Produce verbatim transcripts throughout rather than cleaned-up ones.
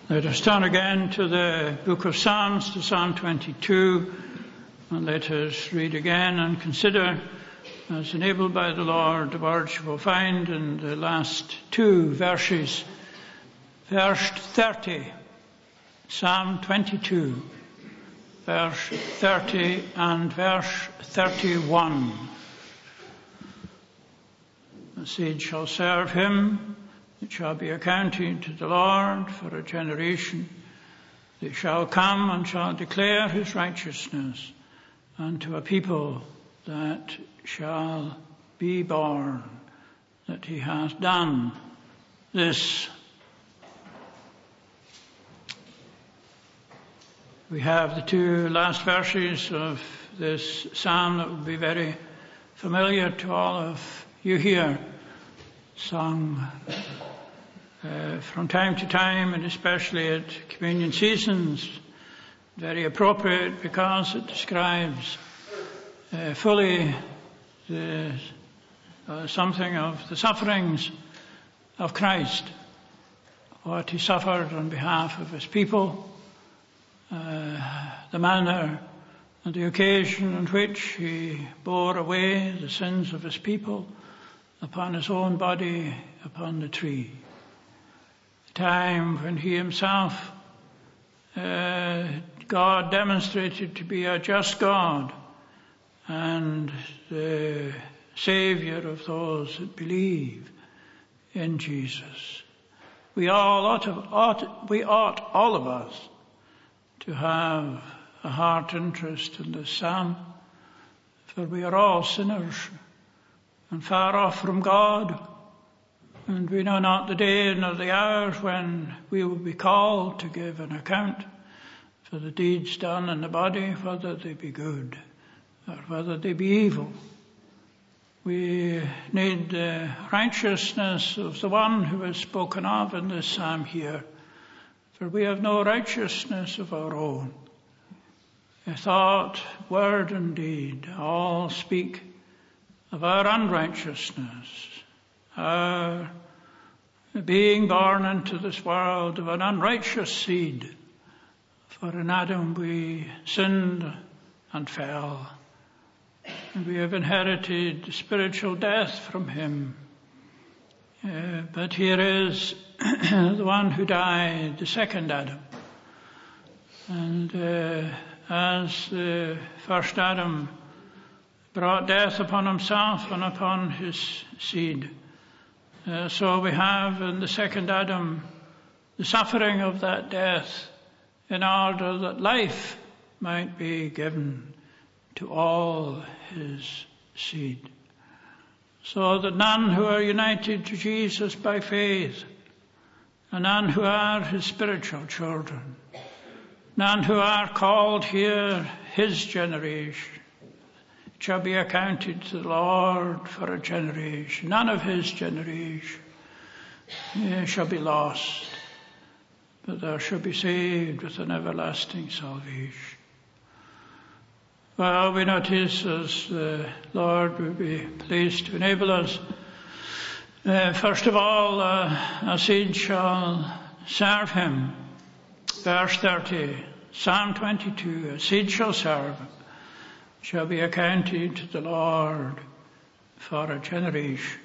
Let us turn again to the book of Psalms, to Psalm twenty-two, and let us read again and consider, as enabled by the Lord, the words you will find in the last two verses. Verse thirty, Psalm twenty-two, verse thirty and verse thirty-one. The seed shall serve him, it shall be accounted to the Lord for a generation. They shall come and shall declare his righteousness unto a people that shall be born, that he hath done this. We have the two last verses of this psalm that will be very familiar to all of you here, sung uh, from time to time, and especially at communion seasons. Very appropriate because it describes uh, fully the, uh, something of the sufferings of Christ, what he suffered on behalf of his people, uh, the manner and the occasion on which he bore away the sins of his people upon his own body upon the tree. The time when he himself, uh, God demonstrated to be a just God and the Saviour of those that believe in Jesus. We all ought, to, ought, we ought, all of us, to have a heart interest in this psalm, for we are all sinners and far off from God, and we know not the day nor the hour when we will be called to give an account for the deeds done in the body, whether they be good or whether they be evil. We need the righteousness of the one who is spoken of in this psalm here, for we have no righteousness of our own. A thought, word and deed all speak of our unrighteousness, our being born into this world of an unrighteous seed. For in Adam we sinned and fell, and we have inherited spiritual death from him. Uh, but here is the one who died, the second Adam. And uh, as the first Adam brought death upon himself and upon his seed, uh, so we have in the second Adam the suffering of that death in order that life might be given to all his seed, so that none who are united to Jesus by faith, and none who are his spiritual children, none who are called here his generation, shall be accounted to the Lord for a generation. None of his generation uh, shall be lost, but there shall be saved with an everlasting salvation. Well, we notice as the Lord will be pleased to enable us, uh, first of all, uh, a seed shall serve him. Verse thirty, Psalm twenty-two, a seed shall serve him, shall be accounted to the Lord for a generation.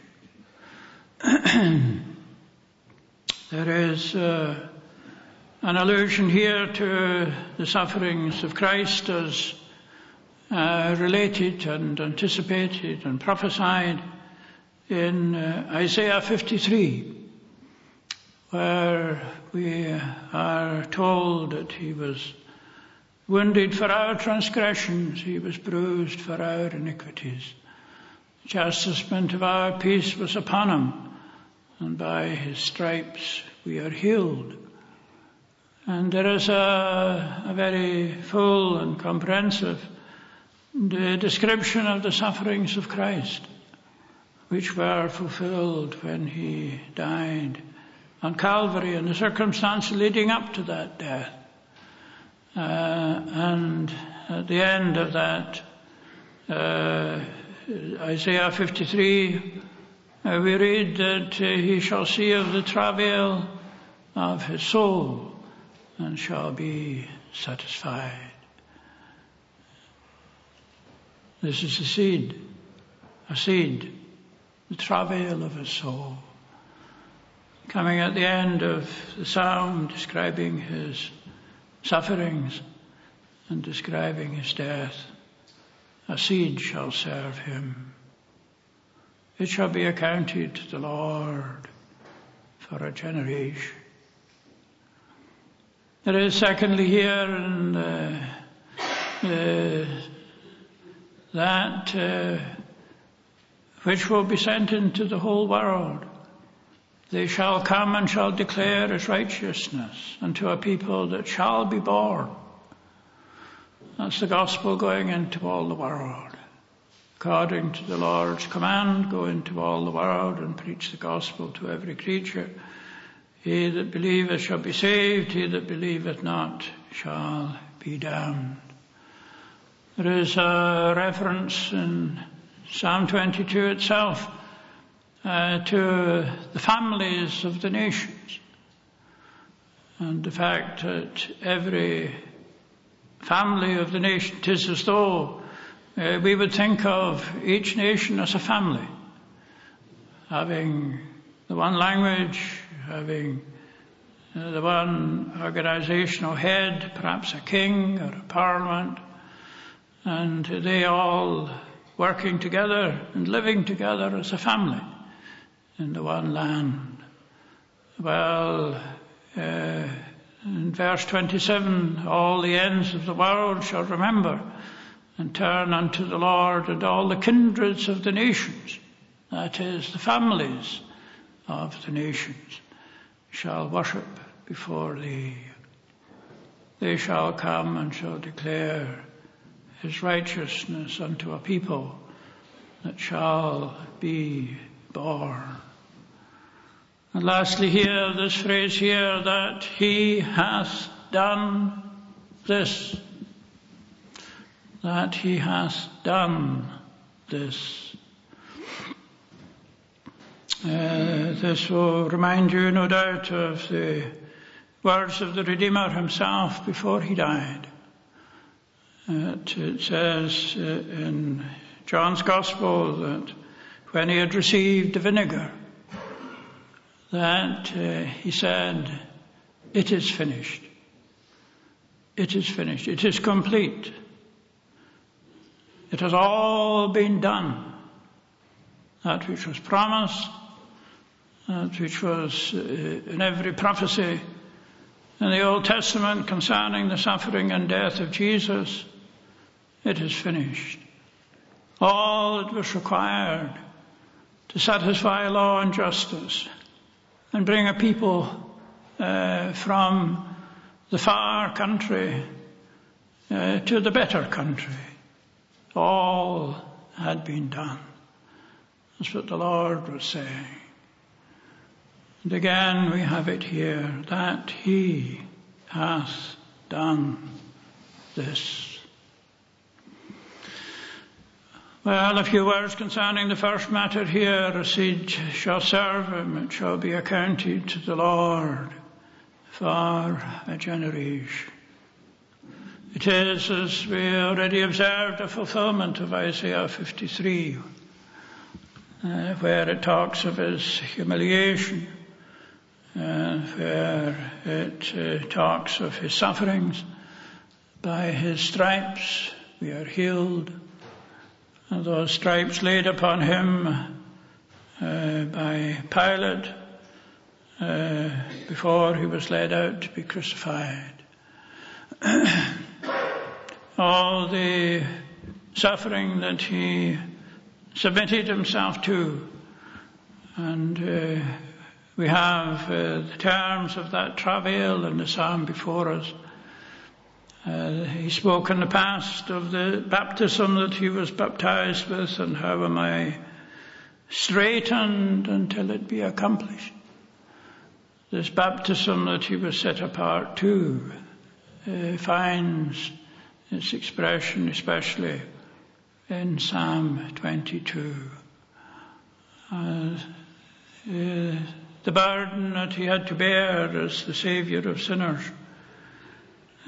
There is uh, an allusion here to the sufferings of Christ as uh, related and anticipated and prophesied in uh, Isaiah fifty-three, where we are told that he was wounded for our transgressions, he was bruised for our iniquities. The chastisement of our peace was upon him, and by his stripes we are healed. And there is a, a very full and comprehensive description of the sufferings of Christ, which were fulfilled when he died on Calvary and the circumstances leading up to that death. Uh, and at the end of that, uh, Isaiah fifty-three, uh, we read that uh, he shall see of the travail of his soul, and shall be satisfied. This is a seed, a seed, the travail of his soul. Coming at the end of the psalm, describing his sufferings and describing his death, a seed shall serve him. It shall be accounted to the Lord for a generation. There is secondly here in uh, uh, that uh, which will be sent into the whole world. They shall come and shall declare his righteousness unto a people that shall be born. That's the gospel going into all the world. According to the Lord's command, go into all the world and preach the gospel to every creature. He that believeth shall be saved, he that believeth not shall be damned. There is a reference in Psalm twenty-two itself uh, to the families of the nations, and the fact that every family of the nation, 'tis as though uh, we would think of each nation as a family, having the one language, having uh, the one organizational head, perhaps a king or a parliament, and they all working together and living together as a family in the one land. Well, uh, in verse twenty-seven, all the ends of the world shall remember and turn unto the Lord, and all the kindreds of the nations, that is, the families of the nations, shall worship before thee. They shall come and shall declare his righteousness unto a people that shall be born. And lastly here, this phrase here, that he hath done this. That he hath done this. Uh, this will remind you, no doubt, of the words of the Redeemer himself before he died. Uh, it says uh, in John's Gospel that when he had received the vinegar, that uh, he said, it is finished. It is finished. It is complete. It has all been done. That which was promised, that which was uh, in every prophecy in the Old Testament concerning the suffering and death of Jesus, it is finished. All that was required to satisfy law and justice and bring a people uh, from the far country uh, to the better country, all had been done. That's what the Lord was saying. And again we have it here, that he hath done this. Well, a few words concerning the first matter here. A seed shall serve him, it shall be accounted to the Lord for a generation. It is, as we already observed, a fulfillment of Isaiah fifty-three, uh, where it talks of his humiliation, uh, where it uh, talks of his sufferings. By his stripes we are healed. And those stripes laid upon him uh, by Pilate uh, before he was led out to be crucified. All the suffering that he submitted himself to. And uh, we have uh, the terms of that travail in the psalm before us. Uh, he spoke in the past of the baptism that he was baptized with, and how am I straitened until it be accomplished. This baptism that he was set apart to uh, finds its expression especially in Psalm twenty-two. Uh, uh, the burden that he had to bear as the Saviour of sinners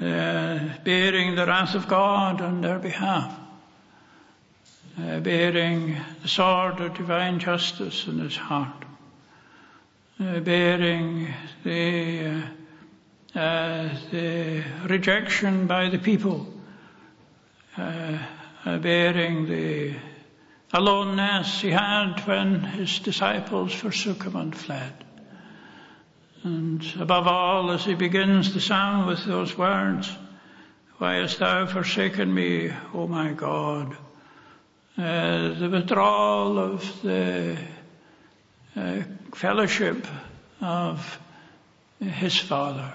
uh, bearing the wrath of God on their behalf, uh, bearing the sword of divine justice in his heart, uh, bearing the, uh, uh, the rejection by the people, uh, uh, bearing the aloneness he had when his disciples forsook him and fled. And above all, as he begins the psalm with those words, "Why hast thou forsaken me, O my God?" Uh, the withdrawal of the uh, fellowship of his Father.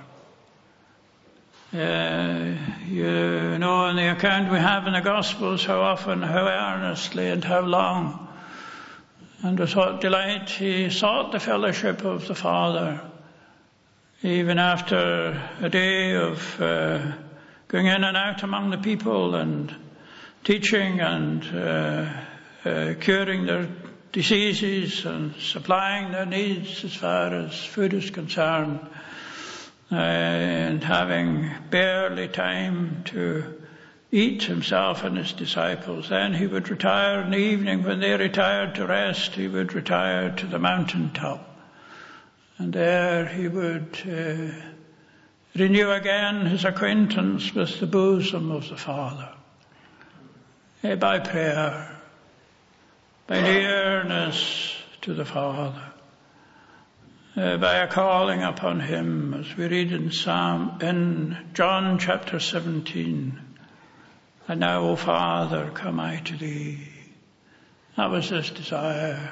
Uh, you know, in the account we have in the Gospels, how often, how earnestly, and how long, and with what delight he sought the fellowship of the Father, even after a day of uh, going in and out among the people and teaching and uh, uh, curing their diseases and supplying their needs as far as food is concerned. Uh, and having barely time to eat himself and his disciples. Then he would retire in the evening. When they retired to rest, he would retire to the mountain top. And there he would uh, renew again his acquaintance with the bosom of the Father. Uh, by prayer, by nearness to the Father. Uh, by a calling upon him, as we read in Psalm, in John chapter seventeen, "And now, O Father, come I to thee." That was his desire.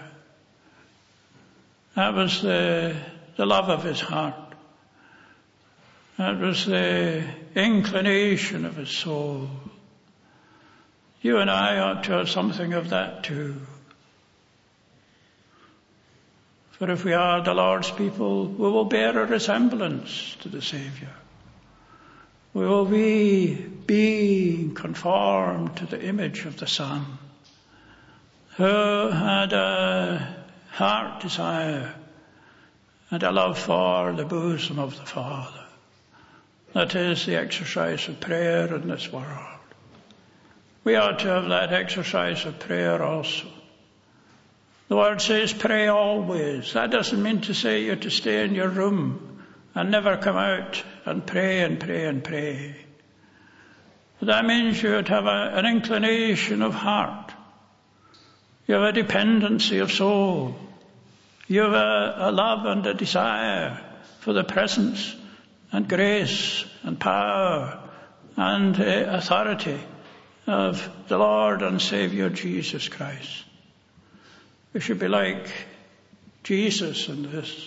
That was the, the love of his heart. That was the inclination of his soul. You and I ought to have something of that too. For if we are the Lord's people, we will bear a resemblance to the Saviour. We will be being conformed to the image of the Son, who had a heart desire and a love for the bosom of the Father. That is the exercise of prayer in this world. We ought to have that exercise of prayer also. The word says pray always. That doesn't mean to say you're to stay in your room and never come out and pray and pray and pray. But that means you would have a, an inclination of heart. You have a dependency of soul. You have a, a love and a desire for the presence and grace and power and uh, authority of the Lord and Saviour Jesus Christ. We should be like Jesus in this.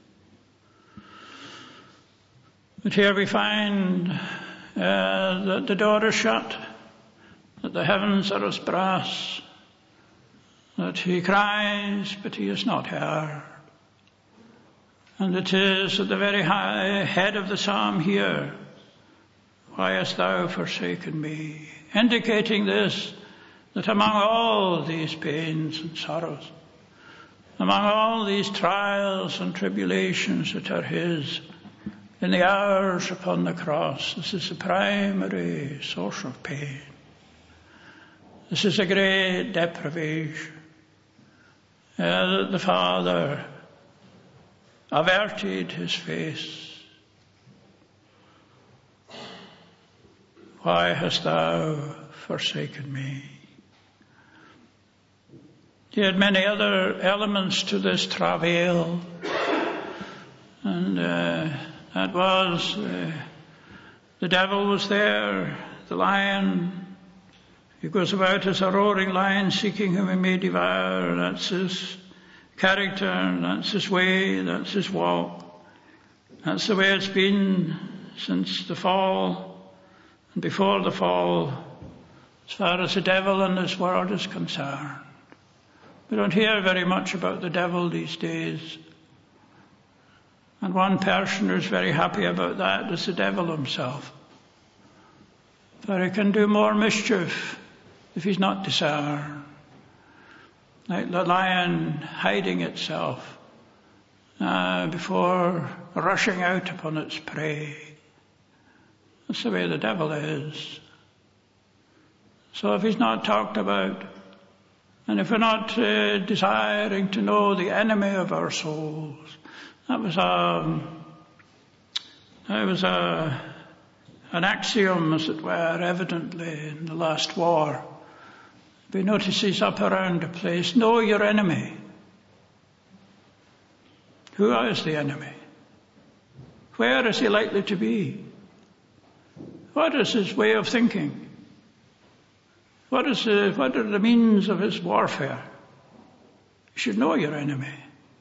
But here we find uh, that the door is shut, that the heavens are as brass, that he cries, but he is not heard. And it is at the very high head of the psalm here, "Why hast thou forsaken me?" Indicating this, that among all these pains and sorrows, among all these trials and tribulations that are his, in the hours upon the cross, this is the primary source of pain. This is a great deprivation. Uh, that the Father averted his face. "Why hast thou forsaken me?" He had many other elements to this travail, and uh, that was uh, the devil was there, the lion. He goes about as a roaring lion, seeking whom he may devour. That's his character, that's his way, that's his walk. That's the way it's been since the fall, and before the fall, as far as the devil in this world is concerned. We don't hear very much about the devil these days. And one person who's very happy about that is the devil himself. For he can do more mischief if he's not discerned. Like the lion hiding itself uh, before rushing out upon its prey. That's the way the devil is. So if he's not talked about, and if we're not uh, desiring to know the enemy of our souls, that was a, that was a, an axiom, as it were, evidently in the last war. We notices up around the place, know your enemy. Who is the enemy? Where is he likely to be? What is his way of thinking? What is the, what are the means of his warfare? You should know your enemy.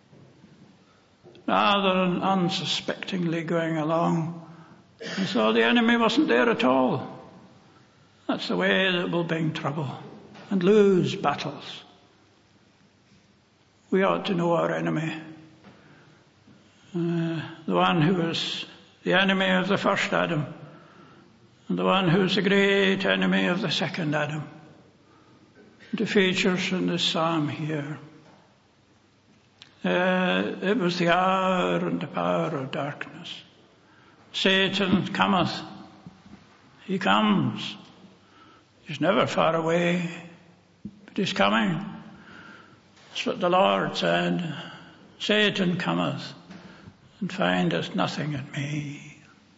Rather than unsuspectingly going along. And so the enemy wasn't there at all. That's the way that will bring trouble and lose battles. We ought to know our enemy. Uh, the one who was the enemy of the first Adam, and the one who was the great enemy of the second Adam. The features in this psalm here. Uh, it was the hour and the power of darkness. Satan cometh. He comes. He's never far away, but he's coming. That's what the Lord said. Satan cometh and findeth nothing in me.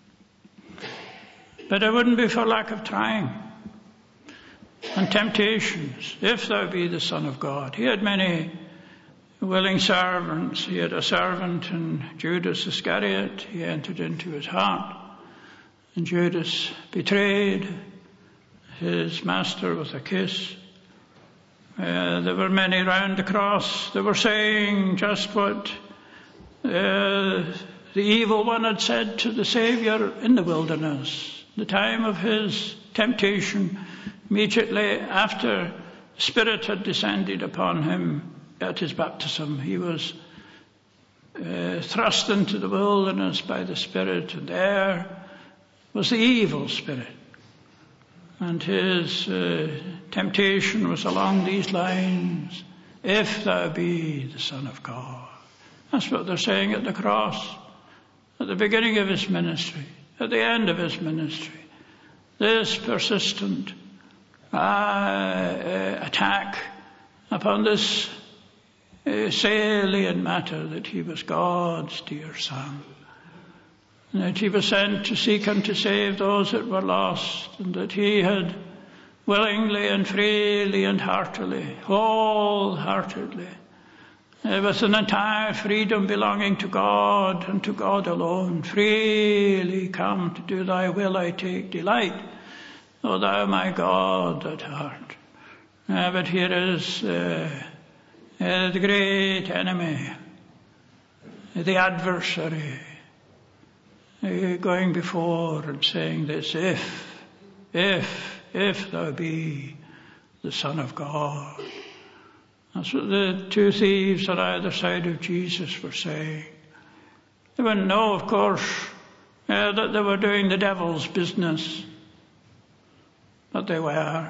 But it wouldn't be for lack of trying and temptations, if thou be the Son of God. He had many willing servants. He had a servant in Judas Iscariot. He entered into his heart. And Judas betrayed his master with a kiss. Uh, there were many round the cross. They were saying just what uh, the evil one had said to the Saviour in the wilderness, the time of his temptation, immediately after the Spirit had descended upon him at his baptism. He was uh, thrust into the wilderness by the Spirit, and there was the evil spirit. And his uh, temptation was along these lines, if thou be the Son of God. That's what they're saying at the cross, at the beginning of his ministry, at the end of his ministry. This persistent uh, uh, attack upon this uh, salient matter that he was God's dear Son. And that he was sent to seek and to save those that were lost, and that he had willingly and freely and heartily, wholeheartedly, uh, with an entire freedom belonging to God and to God alone, freely come to do thy will I take delight, O thou my God at heart. Uh, but here is uh, uh, the great enemy, the adversary, going before and saying this, if, if, if thou be the Son of God. That's what the two thieves on either side of Jesus were saying. They wouldn't know, of course, uh, that they were doing the devil's business, but they were.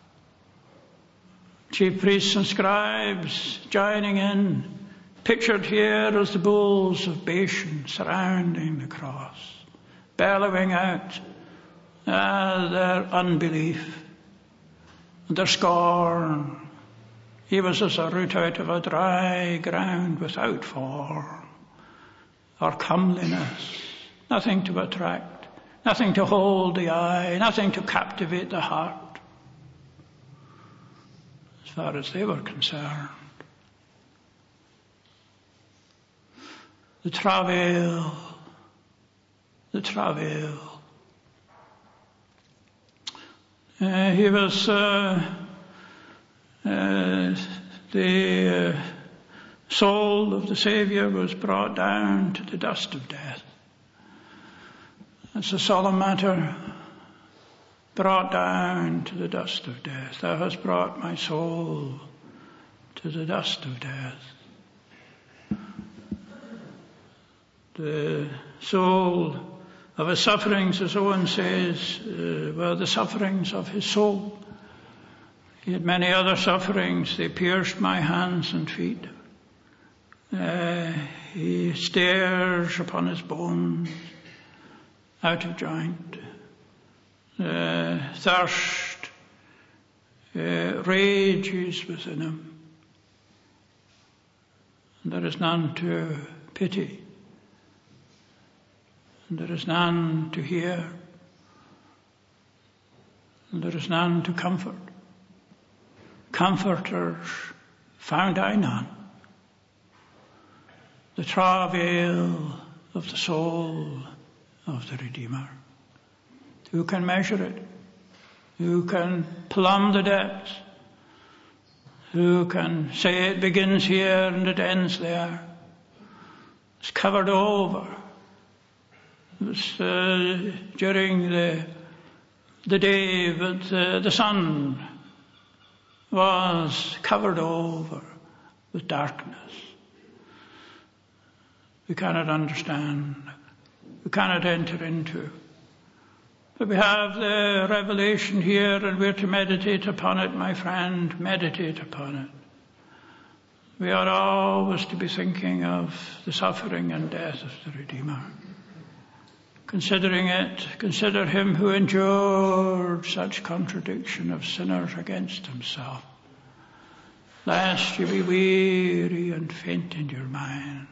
Chief priests and scribes joining in, pictured here as the bulls of Bashan surrounding the cross, bellowing out uh, their unbelief and their scorn. He was as a root out of a dry ground, without form or comeliness, nothing to attract, nothing to hold the eye, nothing to captivate the heart, as far as they were concerned. The travail, the travail. Uh, he was uh, uh, the uh, soul of the Saviour was brought down to the dust of death. It's a solemn matter. Brought down to the dust of death. Thou hast brought my soul to the dust of death. The soul of his sufferings, as Owen says, uh, were the sufferings of his soul. He had many other sufferings. They pierced my hands and feet. Uh, he stares upon his bones, out of joint. uh, thirst uh, rages within him, and there is none to pity, and there is none to hear, and there is none to comfort. Comforters found I none. The travail of the soul of the Redeemer. Who can measure it? Who can plumb the depths? Who can say it begins here and it ends there? It's covered over. It was uh, during the the day that uh, the sun was covered over with darkness. We cannot understand. We cannot enter into. But we have the revelation here, and we're to meditate upon it, my friend. Meditate upon it. We are always to be thinking of the suffering and death of the Redeemer. Considering it, consider him who endured such contradiction of sinners against himself, lest you be weary and faint in your mind.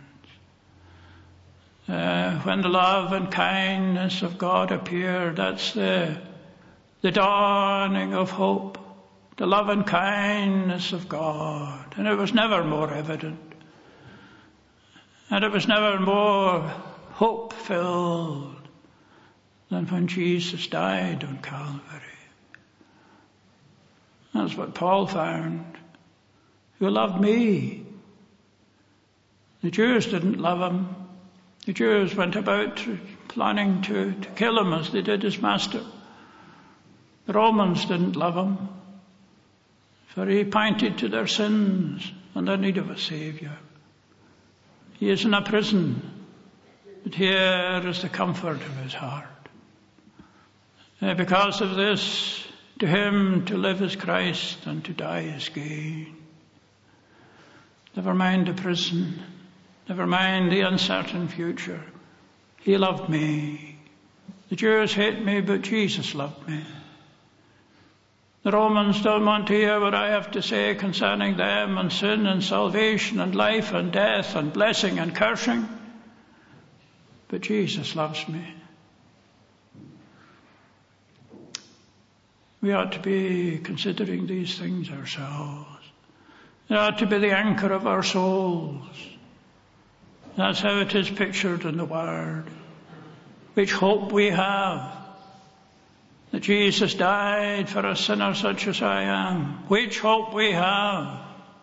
Uh, when the love and kindness of God appear, that's the, the dawning of hope, the love and kindness of God. And it was never more evident. And it was never more hope-filled than when Jesus died on Calvary. That's what Paul found. Who loved me? The Jews didn't love him. The Jews went about planning to, to kill him as they did his master. The Romans didn't love him, for he pointed to their sins and their need of a Saviour. He is in a prison, but here is the comfort of his heart. And because of this, to him to live is Christ and to die is gain. Never mind the prison. Never mind the uncertain future. He loved me. The Jews hate me, but Jesus loved me. The Romans don't want to hear what I have to say concerning them and sin and salvation and life and death and blessing and cursing. But Jesus loves me. We ought to be considering these things ourselves. They ought to be the anchor of our souls. That's how it is pictured in the Word. Which hope we have that Jesus died for a sinner such as I am. Which hope we have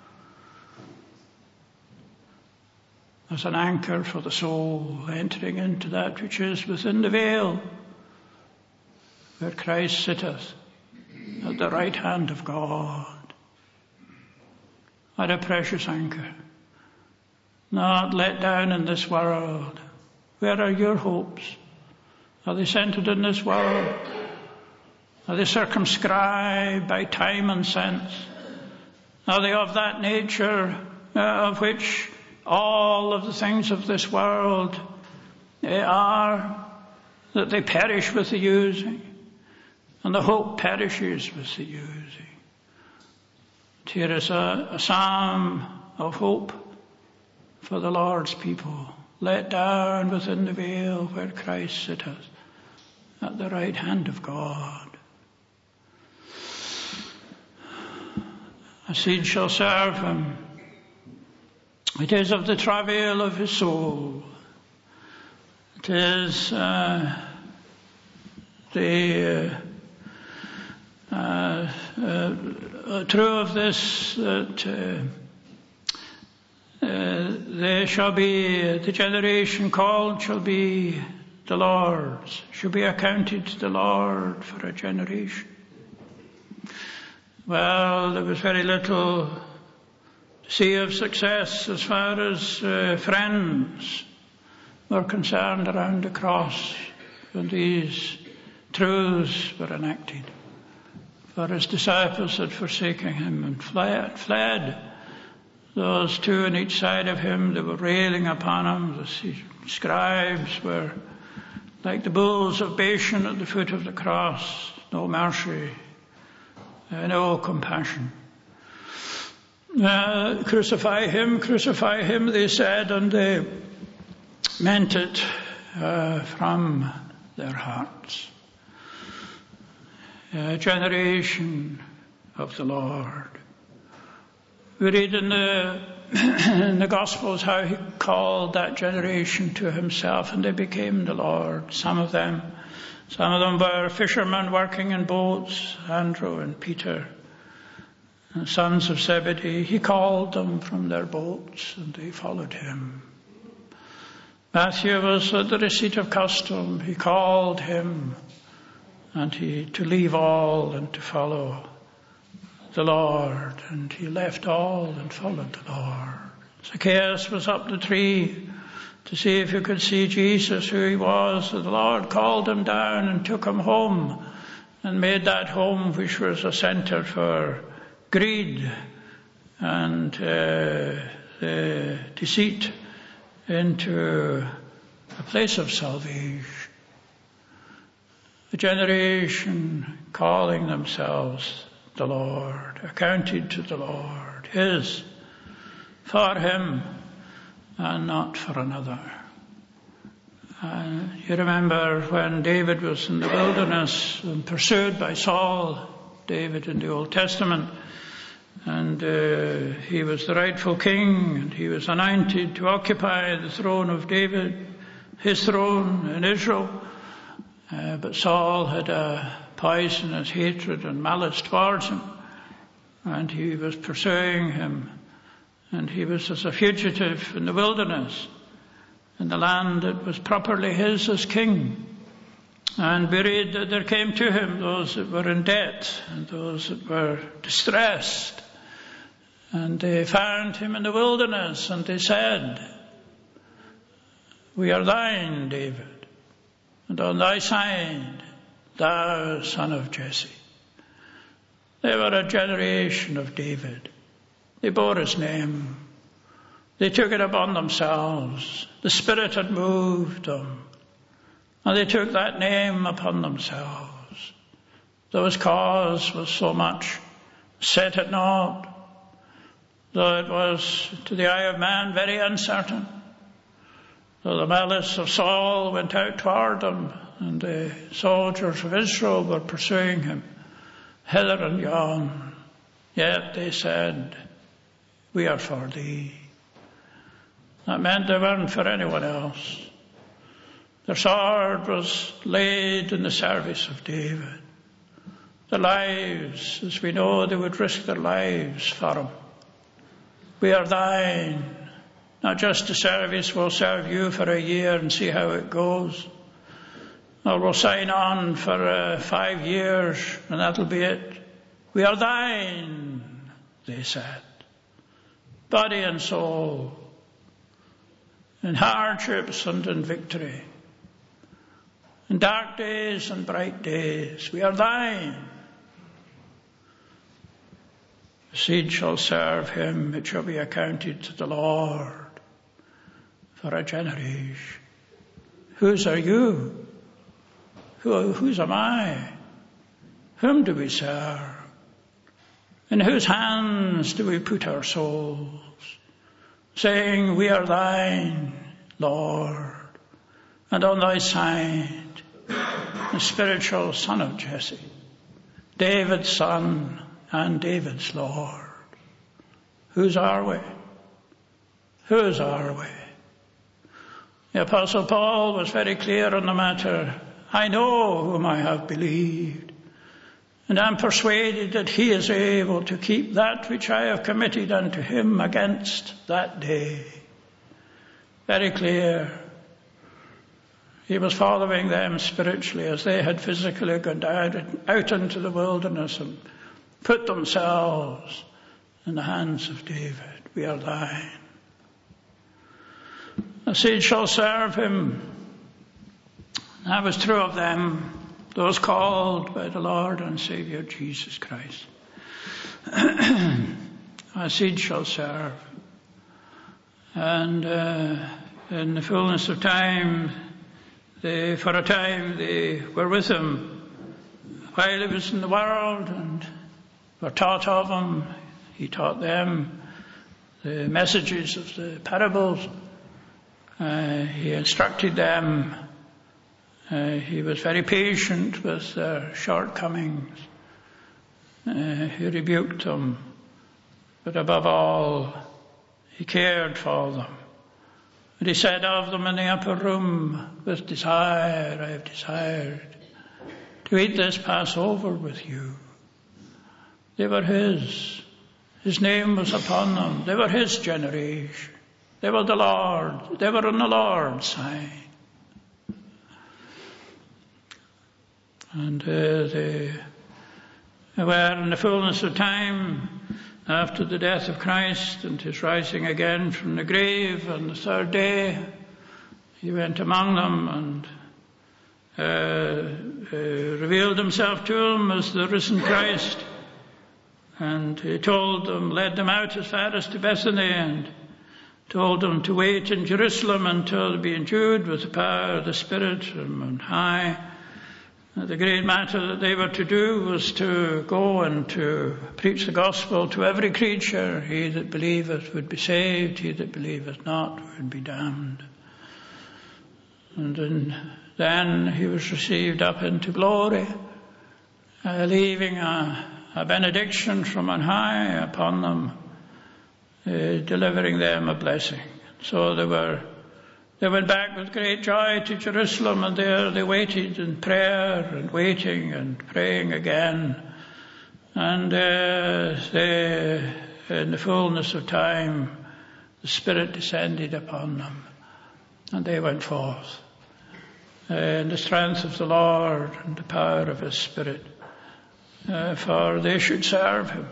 as an anchor for the soul entering into that which is within the veil, where Christ sitteth at the right hand of God. What a precious anchor. Not let down in this world. Where are your hopes? Are they centered in this world? Are they circumscribed by time and sense? Are they of that nature uh, of which all of the things of this world uh, are, that they perish with the using, and the hope perishes with the using? Here is a, a psalm of hope for the Lord's people, let down within the veil where Christ sitteth at the right hand of God. A seed shall serve him. It is of the travail of his soul. It is uh, the uh, uh, uh, true of this that uh, Uh, there shall be, the generation called shall be the Lord's, shall be accounted to the Lord for a generation. Well, there was very little to see of success as far as uh, friends were concerned around the cross when these truths were enacted. For his disciples had forsaken him and fled, fled. Those two on each side of him, they were railing upon him. The scribes were like the bulls of Bashan at the foot of the cross. No mercy, uh, no compassion. Uh, crucify him, crucify him, they said, and they meant it uh, from their hearts. A generation of the Lord. We read in the, in the Gospels how he called that generation to himself, and they became the Lord. Some of them, some of them were fishermen working in boats, Andrew and Peter, and sons of Zebedee. He called them from their boats, and they followed him. Matthew was at the receipt of custom. He called him, and he to leave all and to follow the Lord. And he left all and followed the Lord. Zacchaeus was up the tree to see if he could see Jesus, who he was. And the Lord called him down and took him home, and made that home, which was a center for greed and uh, the deceit, into a place of salvation. A generation calling themselves the Lord, accounted to the Lord, his, for him, and not for another. And you remember when David was in the wilderness and pursued by Saul, David in the Old Testament, and uh, he was the rightful king, and he was anointed to occupy the throne of David, his throne in Israel. Uh, but Saul had a poisonous hatred and malice towards him, and he was pursuing him, and he was as a fugitive in the wilderness, in the land that was properly his as king. And we read that there came to him those that were in debt and those that were distressed. And they found him in the wilderness, and they said, "We are thine, David, and on thy side, thou son of Jesse." They were a generation of David. They bore his name. They took it upon themselves. The Spirit had moved them, and they took that name upon themselves. Though his cause was so much set at naught, though it was to the eye of man very uncertain, though the malice of Saul went out toward him, and the soldiers of Israel were pursuing him hither and yon, yet they said, "We are for thee." That meant they weren't for anyone else. Their sword was laid in the service of David. Their lives, as we know, they would risk their lives for him. "We are thine." Not just a service, we'll serve you for a year and see how it goes. Or we'll sign on for uh, five years and that'll be it. "We are thine," they said. Body and soul. In hardships and in victory. In dark days and bright days. "We are thine." The seed shall serve him, it shall be accounted to the Lord for a generation. Whose are you? Who, whose am I? Whom do we serve? In whose hands do we put our souls? Saying, "We are thine, Lord, and on thy side, the spiritual son of Jesse, David's son and David's Lord." Whose are we? Whose are we? The Apostle Paul was very clear on the matter. "I know whom I have believed, and am persuaded that he is able to keep that which I have committed unto him against that day." Very clear. He was following them spiritually as they had physically gone down, out into the wilderness and put themselves in the hands of David. "We are thine." The seed shall serve him. That was true of them, those called by the Lord and Saviour Jesus Christ. A seed shall serve. And uh, in the fullness of time, they, for a time, they were with him while he was in the world and were taught of him. He taught them the messages of the parables. Uh, he instructed them. Uh, he was very patient with their shortcomings. Uh, he rebuked them. But above all, he cared for them. And he said of them in the upper room, with desire I have desired to eat this Passover with you. They were his. His name was upon them. They were his generation. They were the Lord. They were on the Lord's side. And uh, they were in the fullness of time, after the death of Christ and his rising again from the grave on the third day. He went among them and uh, uh, revealed himself to them as the risen Christ. And he told them, led them out as far as to Bethany, and told them to wait in Jerusalem until they be endued with the power of the Spirit from on high. And the great matter that they were to do was to go and to preach the gospel to every creature. He that believeth would be saved, he that believeth not would be damned. And then, then he was received up into glory, uh, leaving a A benediction from on high upon them, uh, delivering them a blessing. So they were, they went back with great joy to Jerusalem, and there they waited in prayer and waiting and praying again. And uh, they, in the fullness of time, the Spirit descended upon them, and they went forth uh, in the strength of the Lord and the power of His Spirit. Uh, for they should serve him.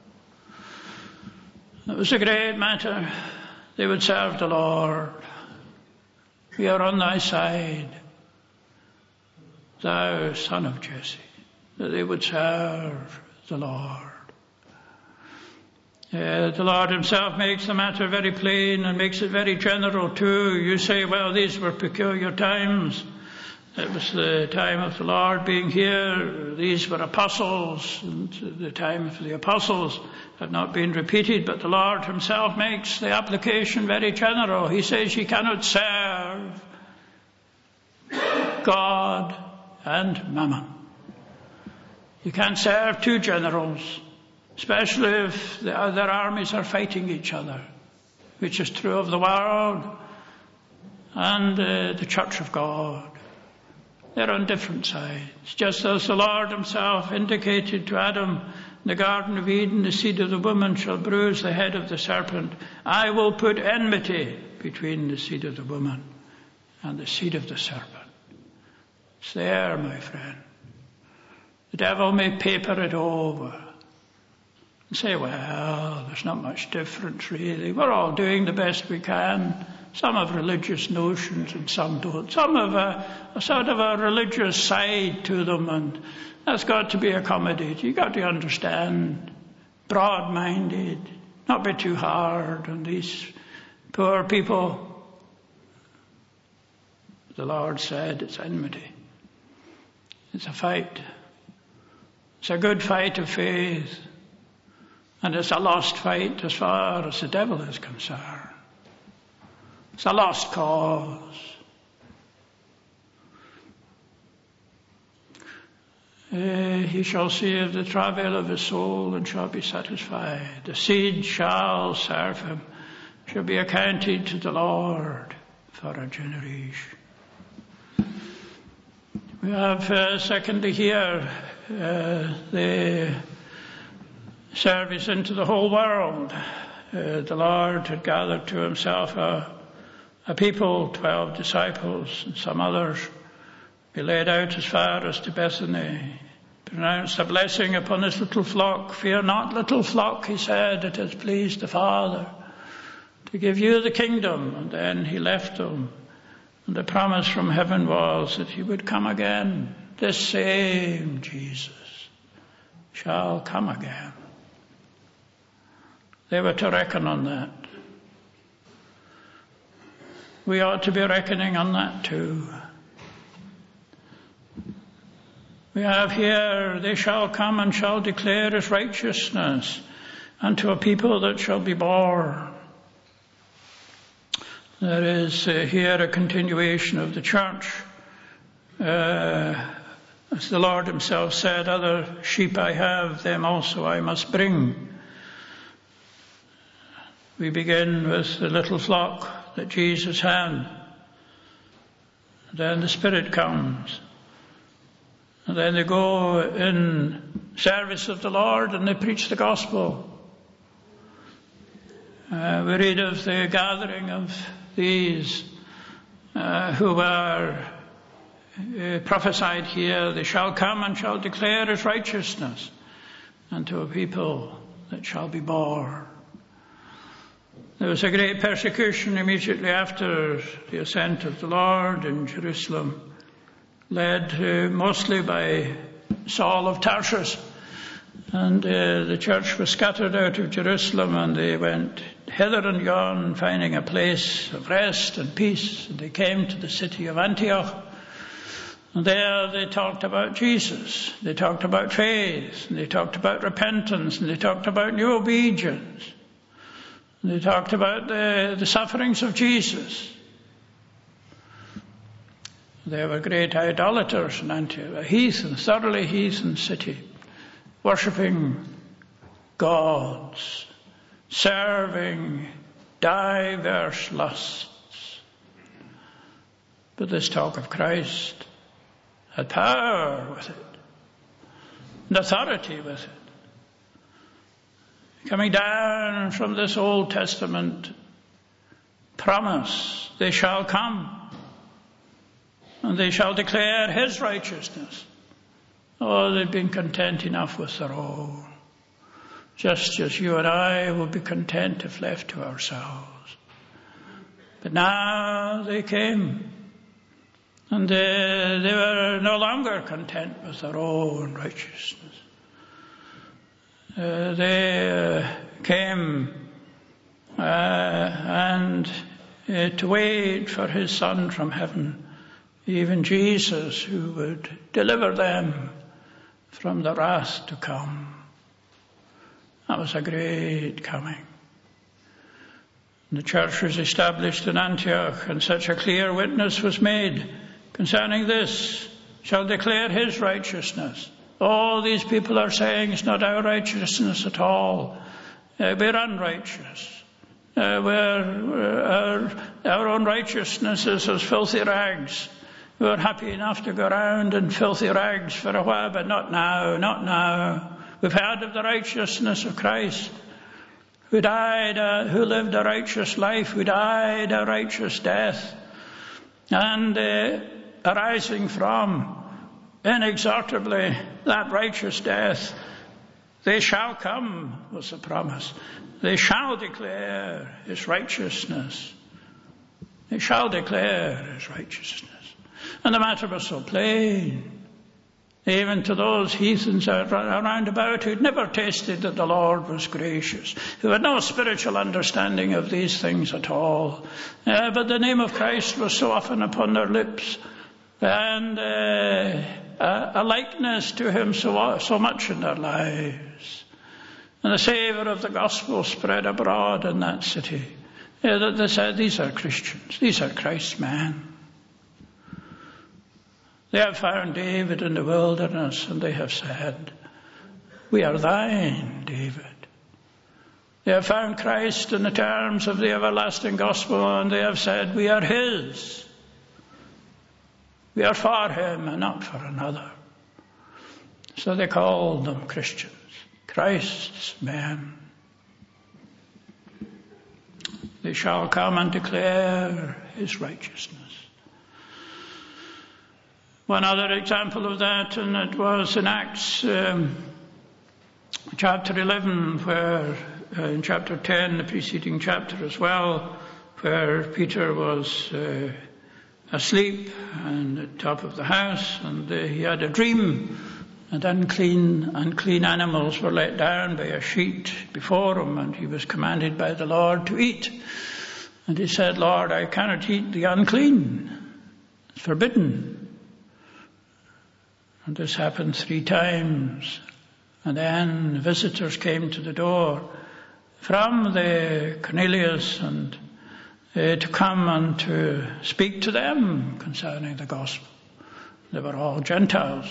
It was a great matter. They would serve the Lord. We are on thy side, thou son of Jesse, that they would serve the Lord. Uh, the Lord himself makes the matter very plain and makes it very general too. You say, well, these were peculiar times. It was the time of the Lord being here. These were apostles, and the time of the apostles had not been repeated, but the Lord himself makes the application very general. He says you cannot serve God and Mammon. You can't serve two generals, especially if the other armies are fighting each other, which is true of the world and uh, the Church of God. They're on different sides. Just as the Lord himself indicated to Adam in the Garden of Eden, the seed of the woman shall bruise the head of the serpent. I will put enmity between the seed of the woman and the seed of the serpent. It's there, my friend. The devil may paper it over and say, well, there's not much difference really. We're all doing the best we can. Some have religious notions and some don't. Some have a, a sort of a religious side to them, and that's got to be accommodated. You've got to understand, broad-minded, not be too hard on these poor people. The Lord said it's enmity. It's a fight. It's a good fight of faith. And it's a lost fight as far as the devil is concerned. It's a lost cause. Uh, he shall save the travail of his soul and shall be satisfied. The seed shall serve him, shall be accounted to the Lord for a generation. We have uh, secondly here uh, the service into the whole world. Uh, the Lord had gathered to himself a A people, twelve disciples, and some others. He laid out as far as to Bethany, pronounced a blessing upon this little flock. Fear not, little flock, he said, it has pleased the Father to give you the kingdom. And then he left them. And the promise from heaven was that he would come again. This same Jesus shall come again. They were to reckon on that. We ought to be reckoning on that too. We have here, they shall come and shall declare his righteousness unto a people that shall be born. There is uh, here a continuation of the church. Uh, as the Lord himself said, other sheep I have, them also I must bring. We begin with the little flock that Jesus had. Then the Spirit comes. And then they go in service of the Lord and they preach the gospel. Uh, we read of the gathering of these uh, who were uh, prophesied here. They shall come and shall declare his righteousness unto a people that shall be born. There was a great persecution immediately after the ascent of the Lord in Jerusalem, led uh, mostly by Saul of Tarsus. And uh, the church was scattered out of Jerusalem, and they went hither and yon, finding a place of rest and peace. And they came to the city of Antioch. And there they talked about Jesus. They talked about faith. And they talked about repentance. And they talked about new obedience. And they talked about the, the sufferings of Jesus. They were great idolaters in Antioch, a heathen, thoroughly heathen city, worshipping gods, serving diverse lusts. But this talk of Christ had power with it, and authority with it. Coming down from this Old Testament promise, they shall come, and they shall declare his righteousness. Oh, they've been content enough with their own, just as you and I will be content if left to ourselves. But now they came, and they, they were no longer content with their own righteousness. Uh, they uh, came uh, and uh, to wait for his Son from heaven, even Jesus, who would deliver them from the wrath to come. That was a great coming. The church was established in Antioch, and such a clear witness was made concerning this, shall declare his righteousness. All these people are saying it's not our righteousness at all. Uh, we're unrighteous. Uh, we're, we're, our, our own righteousness is as filthy rags. We're happy enough to go around in filthy rags for a while, but not now, not now. We've heard of the righteousness of Christ, who died, uh, who lived a righteous life, who died a righteous death, and uh, arising from inexorably that righteous death, they shall come, was the promise. They shall declare his righteousness. They shall declare his righteousness. And the matter was so plain, even to those heathens around about who'd never tasted that the Lord was gracious, who had no spiritual understanding of these things at all. Uh, but the name of Christ was so often upon their lips, and uh, a, a likeness to him so, so much in their lives. And the savour of the gospel spread abroad in that city, uh, that they said, these are Christians, these are Christ's men. They have found David in the wilderness, and they have said, we are thine, David. They have found Christ in the terms of the everlasting gospel, and they have said, we are his. We are for him and not for another. So they called them Christians, Christ's men. They shall come and declare his righteousness. One other example of that, and it was in Acts um, chapter eleven, where uh, in chapter ten, the preceding chapter as well, where Peter was uh, asleep on the top of the house, and uh, he had a dream, and unclean, unclean animals were let down by a sheet before him, and he was commanded by the Lord to eat. And he said, Lord, I cannot eat the unclean. It's forbidden. And this happened three times. And then visitors came to the door from the Cornelius and uh, to come and to speak to them concerning the gospel. They were all Gentiles.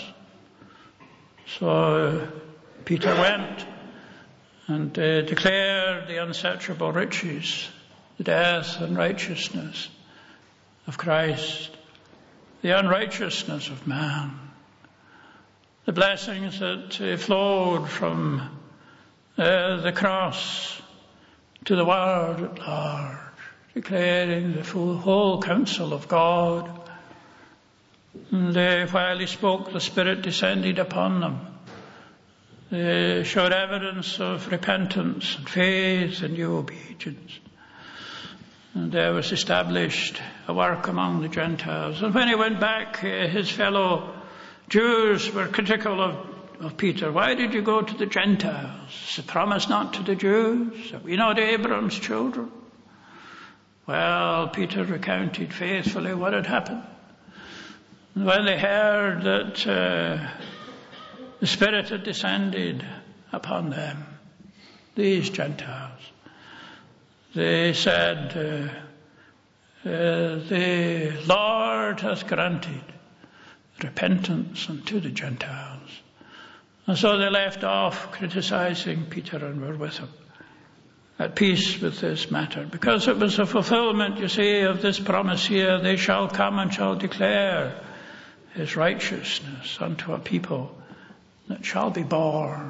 So Peter went and uh, declared the unsearchable riches, the death and righteousness of Christ, the unrighteousness of man, the blessings that uh, flowed from uh, the cross to the world at large, declaring the full, whole counsel of God. And uh, while he spoke, the Spirit descended upon them. They showed evidence of repentance and faith and new obedience. And there was established a work among the Gentiles. And when he went back, uh, his fellow Jews were critical of, of Peter. Why did you go to the Gentiles? It's a promise not to the Jews. Are we not Abraham's children? Well, Peter recounted faithfully what had happened. And when they heard that uh, the Spirit had descended upon them, these Gentiles, they said, uh, uh, the Lord hath granted repentance unto the Gentiles. And so they left off criticizing Peter and were with him, at peace with this matter, because it was a fulfillment, you see, of this promise here: they shall come and shall declare his righteousness unto a people that shall be born.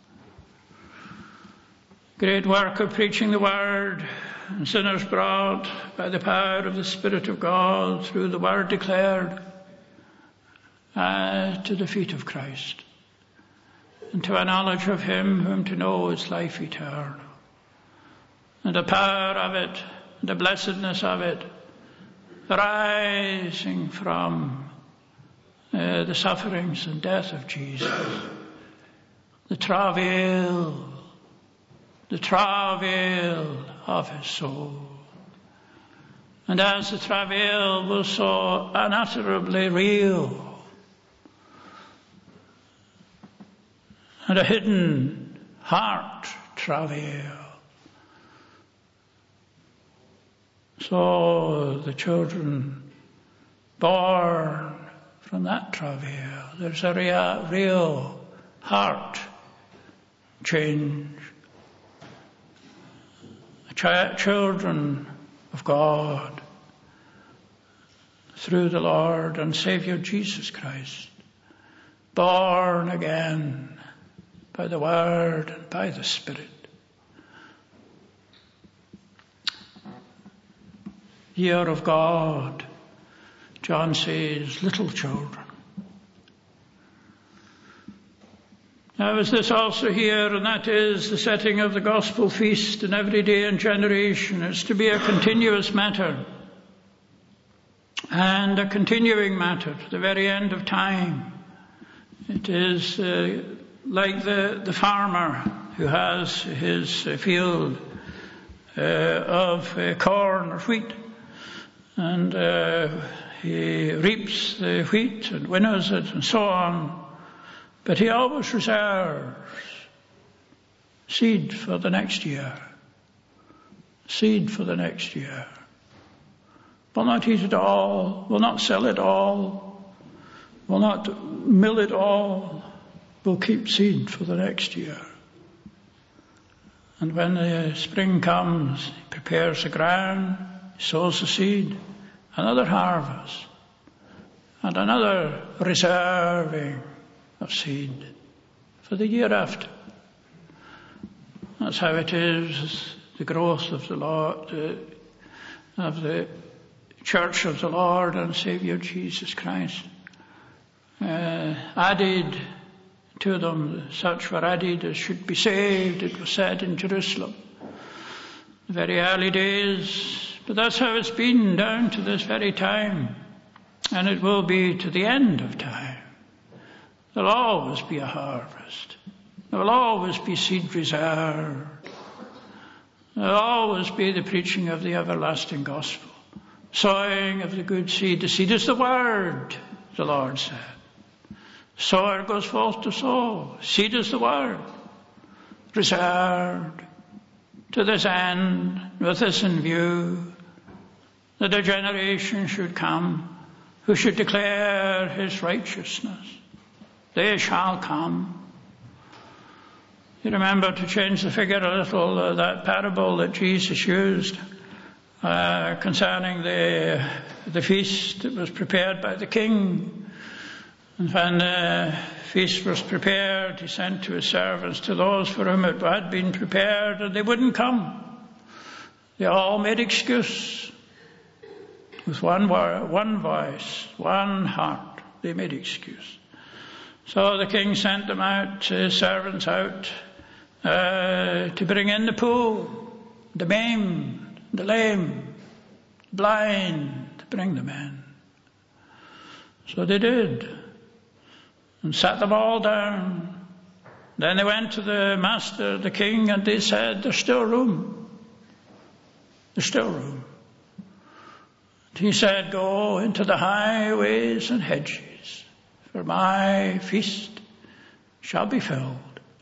Great work of preaching the word, and sinners brought by the power of the Spirit of God through the word declared uh, to the feet of Christ, and to a knowledge of him whom to know is life eternal. And the power of it, the blessedness of it, arising from uh, the sufferings and death of Jesus, the travail, the travail of his soul. And as the travail was so unutterably real, and a hidden heart travail, so the children born from that travail, there's a real, real heart change. Ch- children of God through the Lord and Saviour Jesus Christ, born again by the Word and by the Spirit. Year of God, John says, little children. Now is this also here, and that is the setting of the gospel feast in every day and generation. It's to be a continuous matter, and a continuing matter to the very end of time. It is uh, like the, the farmer who has his uh, field uh, of uh, corn or wheat, and uh, he reaps the wheat and winnows it and so on. But he always reserves seed for the next year. Seed for the next year. Will not eat it all, will not sell it all, will not mill it all, will keep seed for the next year. And when the spring comes, he prepares the ground, he sows the seed, another harvest, and another reserving of seed for the year after. That's how it is, the growth of the Lord, uh, of the Church of the Lord and Saviour Jesus Christ. Uh, added to them, such were added as should be saved, it was said in Jerusalem. The very early days, but that's how it's been down to this very time, and it will be to the end of time. There'll always be a harvest. There will always be seed reserved. There will always be the preaching of the everlasting gospel, sowing of the good seed. The seed is the word, the Lord said. Sower goes forth to sow. Seed is the word, reserved to this end, with this in view, that a generation should come who should declare his righteousness. They shall come. You remember, to change the figure a little, uh, that parable that Jesus used uh, concerning the the feast that was prepared by the king. And when the feast was prepared, he sent to his servants to those for whom it had been prepared, and they wouldn't come. They all made excuse. With one word, one voice, one heart, they made excuse. So the king sent them out, his servants out, uh, to bring in the poor, the maimed, the lame, blind, to bring them in. So they did, and sat them all down. Then they went to the master, the king, and they said, there's still room. There's still room. And he said, go into the highways and hedges, for my feast shall be filled.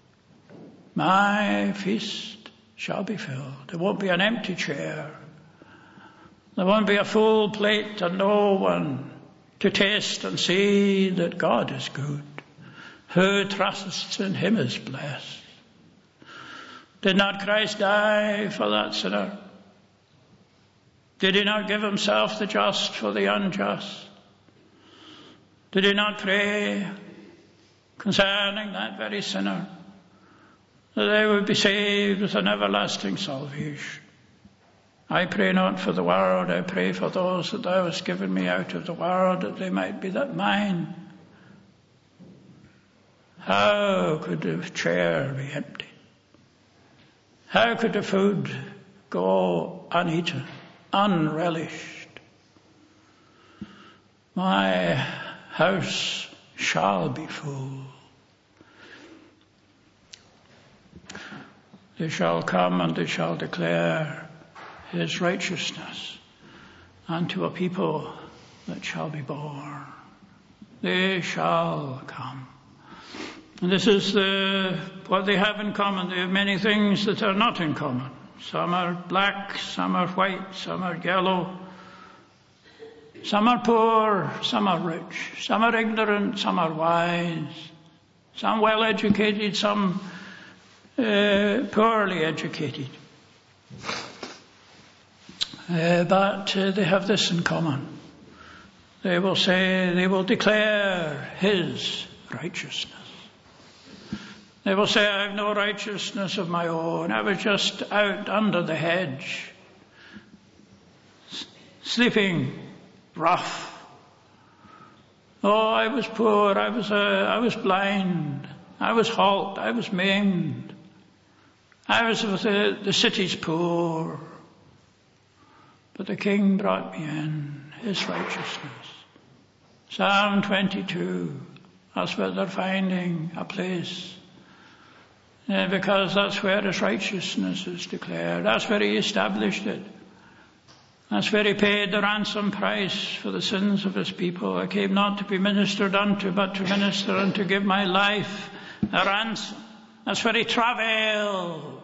My feast shall be filled. There won't be an empty chair. There won't be a full plate and no one to taste and see that God is good. Who trusts in him is blessed. Did not Christ die for that sinner? Did he not give himself the just for the unjust? Did he not pray concerning that very sinner, that they would be saved with an everlasting salvation? I pray not for the world, I pray for those that thou hast given me out of the world, that they might be that mine. How could the chair be empty? How could the food go uneaten, unrelished? My house shall be full. They shall come and they shall declare his righteousness unto a people that shall be born. They shall come. And this is the, what they have in common. They have many things that are not in common. Some are black, some are white, some are yellow. Some are poor, some are rich. Some are ignorant, some are wise. Some well educated, some uh, poorly educated. Uh, but uh, they have this in common. They will say, they will declare his righteousness. They will say, I have no righteousness of my own. I was just out under the hedge, sleeping rough. Oh, I was poor, I was, uh, I was blind, I was halt, I was maimed. I was with the, the city's poor. But the king brought me in, his righteousness. Psalm twenty-two, that's where they're finding a place. Yeah, because that's where his righteousness is declared. That's where he established it. That's where he paid the ransom price for the sins of his people. I came not to be ministered unto, but to minister and to give my life a ransom. That's where he travailed.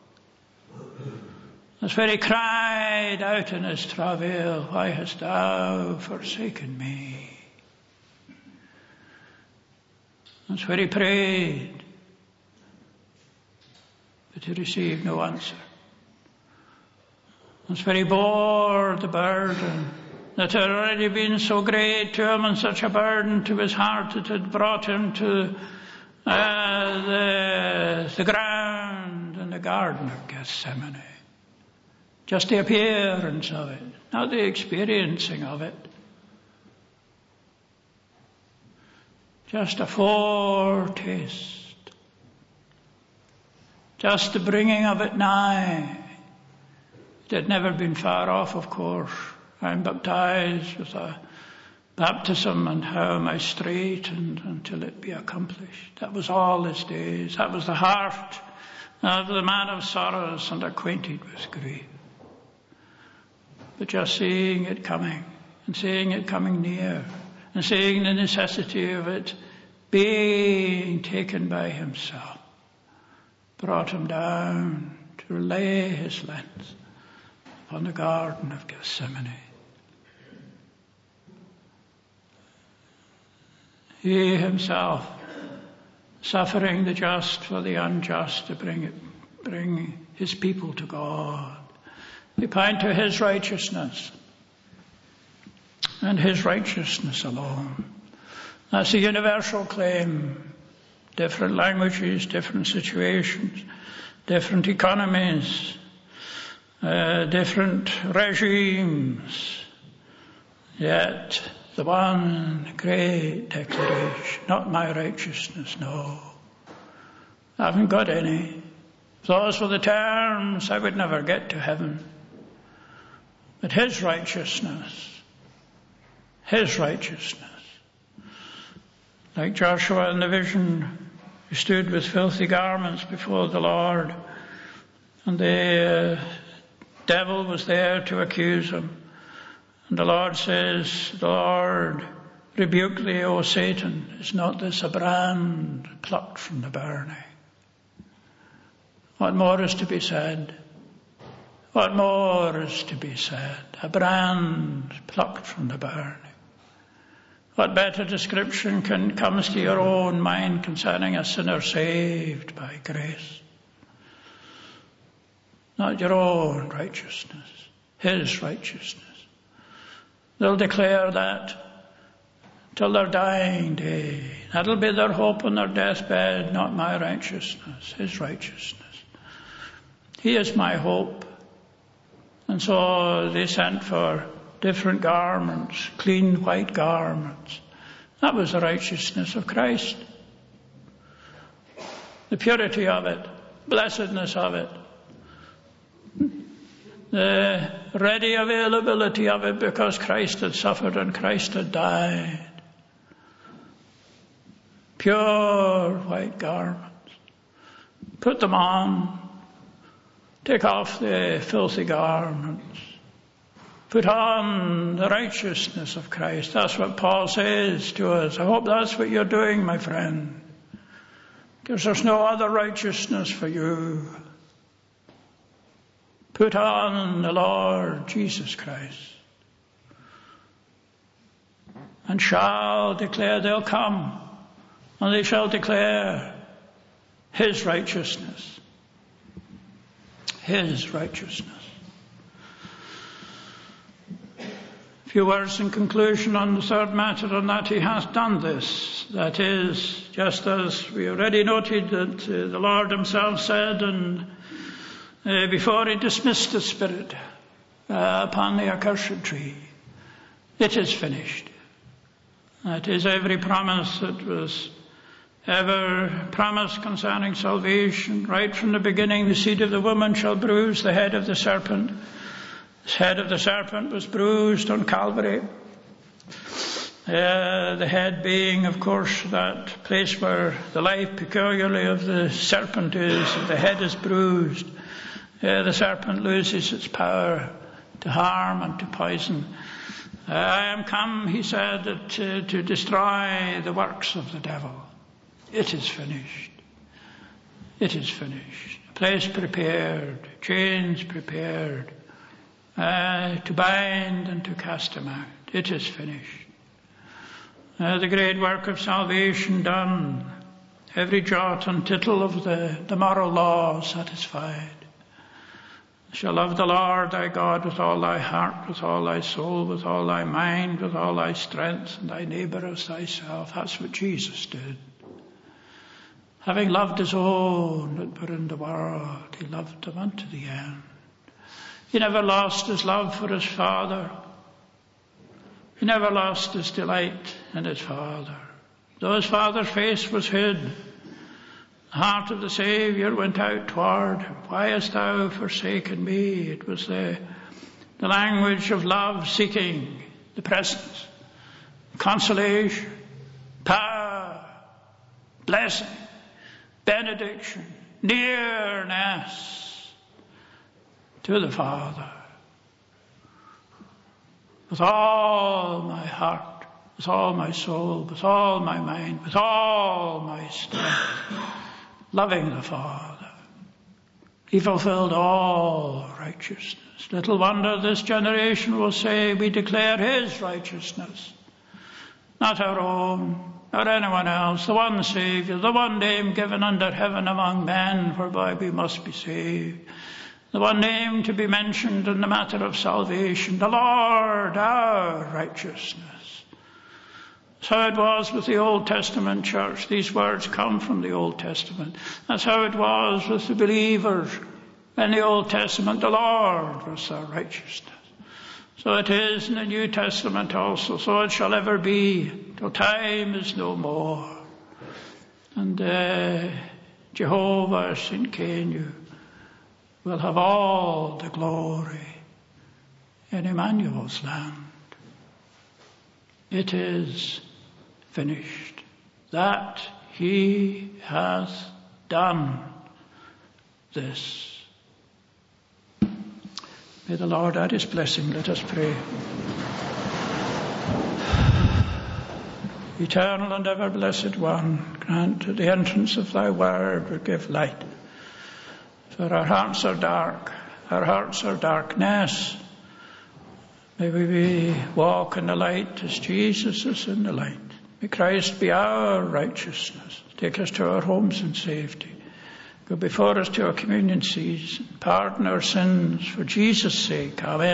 That's where he cried out in his travail, why hast thou forsaken me? That's where he prayed, but he received no answer. That's where he bore the burden that had already been so great to him, and such a burden to his heart that had brought him to uh, the, the ground in the Garden of Gethsemane. Just the appearance of it, not the experiencing of it. Just a foretaste. Just the bringing of it nigh. It had never been far off, of course. I'm baptized with a baptism, and how am I straitened until it be accomplished. That was all his days. That was the heart of the man of sorrows and acquainted with grief. But just seeing it coming, and seeing it coming near, and seeing the necessity of it being taken by himself, brought him down to lay his length upon the Garden of Gethsemane. He himself suffering the just for the unjust to bring it, bring his people to God. They point to his righteousness and his righteousness alone. That's a universal claim. Different languages, different situations, different economies, uh, different regimes. Yet the one great declaration, not my righteousness, no. I haven't got any. If those were the terms, I would never get to heaven. But his righteousness, his righteousness. Like Joshua in the vision, who stood with filthy garments before the Lord, and the uh, devil was there to accuse him. And the Lord says, Lord, rebuke thee, O Satan, is not this a brand plucked from the burning? What more is to be said? What more is to be said? A brand plucked from the burning. What better description can comes to your own mind concerning a sinner saved by grace? Not your own righteousness, his righteousness. They'll declare that till their dying day. That'll be their hope on their deathbed, not my righteousness, his righteousness. He is my hope. And so they sent for different garments, clean white garments. That was the righteousness of Christ. The purity of it, blessedness of it, the ready availability of it, because Christ had suffered and Christ had died. Pure white garments. Put them on. Take off the filthy garments. Put on the righteousness of Christ. That's what Paul says to us. I hope that's what you're doing, my friend. Because there's no other righteousness for you. Put on the Lord Jesus Christ. And shall declare, they'll come, and they shall declare his righteousness. His righteousness. A few words in conclusion on the third matter, and that he hath done this. That is, just as we already noted that uh, the Lord himself said, and uh, before he dismissed the spirit uh, upon the accursed tree, it is finished. That is, every promise that was ever promised concerning salvation, right from the beginning, the seed of the woman shall bruise the head of the serpent. The head of the serpent was bruised on Calvary. Uh, the head being, of course, that place where the life peculiarly of the serpent is. If the head is bruised, uh, the serpent loses its power to harm and to poison. Uh, I am come, he said, that, uh, to destroy the works of the devil. It is finished. It is finished. A place prepared, chains prepared, uh, to bind and to cast him out. It is finished. Uh, the great work of salvation done. Every jot and tittle of the, the moral law satisfied. You shall love the Lord thy God with all thy heart, with all thy soul, with all thy mind, with all thy strength, and thy neighbour as thyself. That's what Jesus did. Having loved his own that were in the world, he loved them unto the end. He never lost his love for his Father. He never lost his delight in his Father. Though his Father's face was hid, the heart of the Saviour went out toward him. Why hast thou forsaken me? It was the, the language of love seeking the presence, consolation, power, blessing, benediction, nearness to the Father. With all my heart, with all my soul, with all my mind, with all my strength, loving the Father. He fulfilled all righteousness. Little wonder this generation will say, we declare his righteousness, not our own, not anyone else, the one Saviour, the one name given under heaven among men whereby we must be saved, the one name to be mentioned in the matter of salvation, the Lord our righteousness. That's how it was with the Old Testament church. These words come from the Old Testament. That's how it was with the believers in the Old Testament. The Lord was their righteousness. So it is in the New Testament also. So it shall ever be till time is no more. And uh, Jehovah Tsidkenu will have all the glory in Emmanuel's land. It is finished. That he hath done this. May the Lord add his blessing. Let us pray. Eternal and ever blessed One, grant that the entrance of thy word would give light. For our hearts are dark, our hearts are darkness. May we walk in the light as Jesus is in the light. May Christ be our righteousness. Take us to our homes in safety. Go before us to our communion season. Pardon our sins for Jesus' sake. Amen.